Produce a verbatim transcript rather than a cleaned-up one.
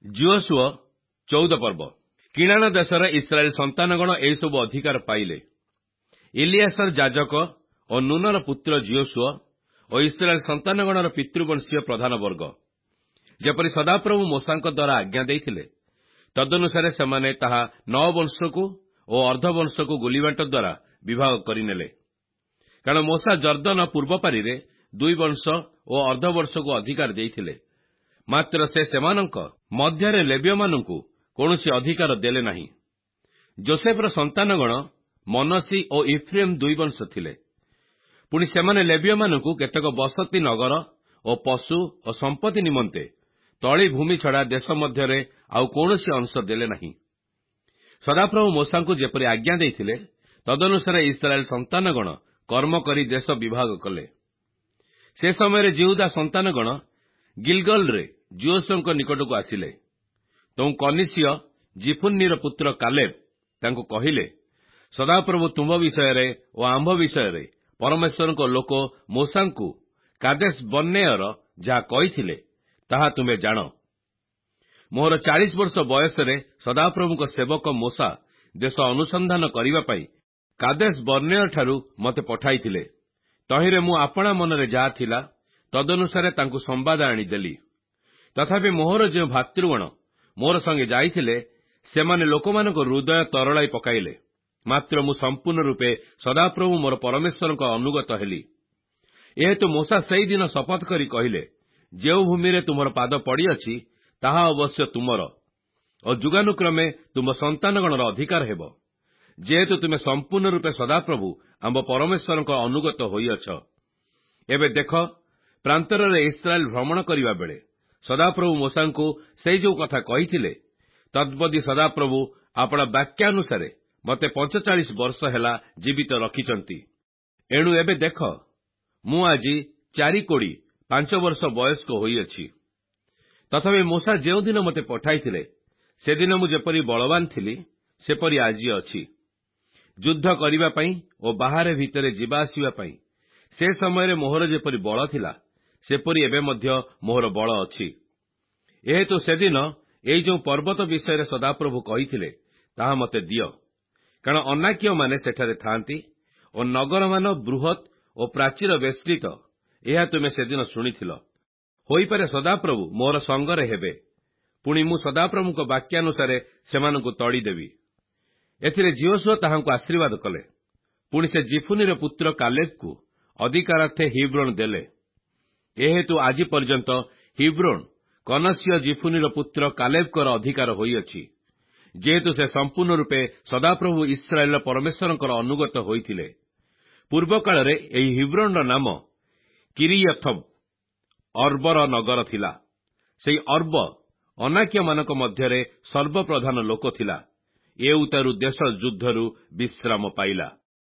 ଜିଓସୁଅ ଚଉଦ ପର୍ବ। କିଣାଣ ଦେଶର ଇସ୍ରାଏଲ ସନ୍ତାନଗଣ ଏହିସବୁ ଅଧିକାର ପାଇଲେ। ଇଲିଆସର ଯାଜକ ଓ ନୁନର ପୁତ୍ର ଜିଓସୁଅ ଓ ଇସ୍ରାଏଲ ସନ୍ତାନଗଣର ପିତୃବଂଶୀୟ ପ୍ରଧାନ ବର୍ଗ ଯେପରି ସଦାପ୍ରଭୁ ମୋଶାଙ୍କ ଦ୍ୱାରା ଆଜ୍ଞା ଦେଇଥିଲେ, ତଦନୁସାରେ ସେମାନେ ତାହା ନଅ ବଂଶକୁ ଓ ଅର୍ଦ୍ଧବଂଶକୁ ଗୁଲିବାଣ୍ଟ ଦ୍ୱାରା ବିଭାଗ କରିନେଲେ। କାରଣ ମୋଶା ଜର୍ଦ୍ଦନ ପୂର୍ବ ପାରିରେ ଦୁଇ ବଂଶ ଓ ଅର୍ଦ୍ଧବର୍ଷକୁ ଅଧିକାର ଦେଇଥିଲେ, ମାତ୍ର ସେ ସେମାନଙ୍କ ମଧ୍ୟରେ ଲେବୀୟମାନଙ୍କୁ କୌଣସି ଅଧିକାର ଦେଲେ ନାହିଁ। ଯୋସେଫର ସନ୍ତାନଗଣ ମନୋଶୀ ଓ ଇଫ୍ରେମ ଦୁଇ ବଂଶ ଥିଲେ। ପୁଣି ସେମାନେ ଲେବୀୟମାନଙ୍କୁ କେତେକ ବସତି ନଗର ଓ ପଶୁ ଓ ସମ୍ପତ୍ତି ନିମନ୍ତେ ତଳି ଭୂମି ଛଡ଼ା ଦେଶ ମଧ୍ୟରେ ଆଉ କୌଣସି ଅଂଶ ଦେଲେ ନାହିଁ। ସଦାପ୍ରଭୁ ମୋଶାଙ୍କୁ ଯେପରି ଆଜ୍ଞା ଦେଇଥିଲେ, ତଦନୁସାରେ ଇସ୍ରାଏଲ ସନ୍ତାନଗଣ କର୍ମ କରି ଦେଶ ବିଭାଗ କଲେ। ସେ ସମୟରେ ଜିହୁଦା ସନ୍ତାନଗଣ ଗିଲଗଲରେ ଜିଓସୁଅଙ୍କ ନିକଟକୁ ଆସିଲେ। ତେଣୁ କନିସିୟ ଜିଫୁନ୍ନିର ପୁତ୍ର କାଲେବ ତାଙ୍କୁ କହିଲେ, ସଦାପ୍ରଭୁ ତୁମ୍ଭ ବିଷୟରେ ଓ ଆମ୍ଭ ବିଷୟରେ ପରମେଶ୍ୱରଙ୍କ ଲୋକ ମୋଶାଙ୍କୁ କାଦେଶ ବର୍ଣ୍ଣେୟର ଯାହା କହିଥିଲେ, ତାହା ତୁମେ ଜାଣ। ମୋର ଚାଳିଶ ବର୍ଷ ବୟସରେ ସଦାପ୍ରଭୁଙ୍କ ସେବକ ମୋଶା ଦେଶ ଅନୁସନ୍ଧାନ କରିବା ପାଇଁ କାଦେଶ ବର୍ଣ୍ଣେୟଠାରୁ ମୋତେ ପଠାଇଥିଲେ। ତହିଁରେ ମୁଁ ଆପଣା ମନରେ ଯାହା ଥିଲା, ତଦନୁସାରେ ତାଙ୍କୁ ସମ୍ବାଦ ଆଣିଦେଲି। ତଥାପି ମୋହର ଯେଉଁ ଭାତୃଗଣ ମୋର ସଙ୍ଗେ ଯାଇଥିଲେ, ସେମାନେ ଲୋକମାନଙ୍କ ହୃଦୟ ତରଳାଇ ପକାଇଲେ। ମାତ୍ର ମୁଁ ସମ୍ପୂର୍ଣ୍ଣ ରୂପେ ସଦାପ୍ରଭୁ ମୋର ପରମେଶ୍ୱରଙ୍କ ଅନୁଗତ ହେଲି। ଏହେତୁ ମୋଶା ସେହିଦିନ ଶପଥ କରି କହିଲେ, ଯେଉଁ ଭୂମିରେ ତୁମର ପାଦ ପଡ଼ିଅଛି, ତାହା ଅବଶ୍ୟ ତୁମର ଓ ଯୁଗାନୁକ୍ରମେ ତୁମ ସନ୍ତାନଗଣର ଅଧିକାର ହେବ, ଯେହେତୁ ତୁମେ ସମ୍ପୂର୍ଣ୍ଣ ରୂପେ ସଦାପ୍ରଭୁ ଆମ୍ଭ ପରମେଶ୍ୱରଙ୍କ ଅନୁଗତ ହୋଇଅଛ। ଏବେ ଦେଖ, ପ୍ରାନ୍ତରରେ ଇସ୍ରାଏଲ ଭ୍ରମଣ କରିବା ବେଳେ ସଦାପ୍ରଭୁ ମୋଶାଙ୍କୁ ସେଇ ଯେଉଁ କଥା କହିଥିଲେ, ତଦ୍ବଦୀ ସଦାପ୍ରଭୁ ଆପଣା ବାକ୍ୟାନୁସାରେ ମୋତେ ପଞ୍ଚଚାଳିଶ ବର୍ଷ ହେଲା ଜୀବିତ ରଖିଛନ୍ତି। ଏଣୁ ଏବେ ଦେଖ, ମୁଁ ଆଜି ଚାରି କୋଡ଼ି ପାଞ୍ଚ ବର୍ଷ ବୟସ୍କ ହୋଇଅଛି। ତଥାପି ମୋଶା ଯେଉଁଦିନ ମୋତେ ପଠାଇଥିଲେ, ସେଦିନ ମୁଁ ଯେପରି ବଳବାନ ଥିଲି, ସେପରି ଆଜି ଅଛି। ଯୁଦ୍ଧ କରିବା ପାଇଁ ଓ ବାହାରେ ଭିତରେ ଯିବା ଆସିବା ପାଇଁ ସେ ସମୟରେ ମୋହର ଯେପରି ବଳ ଥିଲା, ସେପରି ଏବେ ମଧ୍ୟ ମୋହର ବଳ ଅଛି। ଏହେତୁ ସେଦିନ ଏଇ ଯେଉଁ ପର୍ବତ ବିଷୟରେ ସଦାପ୍ରଭୁ କହିଥିଲେ, ତାହା ମୋତେ ଦିଅ। କାରଣ ଅନାକୀୟମାନେ ସେଠାରେ ଥାଆନ୍ତି ଓ ନଗରମାନ ବୃହତ୍ ଓ ପ୍ରାଚୀର ବେଷ୍ଟିତ, ଏହା ତୁମେ ସେଦିନ ଶୁଣିଥିଲ। ହୋଇପାରେ ସଦାପ୍ରଭୁ ମୋର ସଙ୍ଗରେ ହେବେ, ପୁଣି ମୁଁ ସଦାପ୍ରଭୁଙ୍କ ବାକ୍ୟାନୁସାରେ ସେମାନଙ୍କୁ ତଡ଼ିଦେବି। ଏଥିରେ ଜିଓସୁଅ ତାହାଙ୍କୁ ଆଶୀର୍ବାଦ କଲେ। ପୁଣି ସେ ଜିଫୁନିର ପୁତ୍ର କାଲେବକୁ ଅଧିକାରାର୍ଥେ ହିବ୍ରୋନ ଦେଲେ। ଏହେତୁ ଆଜି ପର୍ଯ୍ୟନ୍ତ ହିବ୍ରୋନ କନସିୟ ଜିଫୁନିର ପୁତ୍ର କାଲେବଙ୍କର ଅଧିକାର ହୋଇଅଛି, ଯେହେତୁ ସେ ସମ୍ପୂର୍ଣ୍ଣ ରୂପେ ସଦାପ୍ରଭୁ ଇସ୍ରାଏଲର ପରମେଶ୍ୱରଙ୍କର ଅନୁଗତ ହୋଇଥିଲେ। ପୂର୍ବ କାଳରେ ଏହି ହିବ୍ରୋନର ନାମ କିରିୟଥବ ଅର୍ବର ନଗର ଥିଲା। ସେହି ଅର୍ବ ଅନାକୀୟମାନଙ୍କ ମଧ୍ୟରେ ସର୍ବପ୍ରଧାନ ଲୋକ ଥିଲା। ଏଉତାରୁ ଦେଶ ଯୁଦ୍ଧରୁ ବିଶ୍ରାମ ପାଇଲା।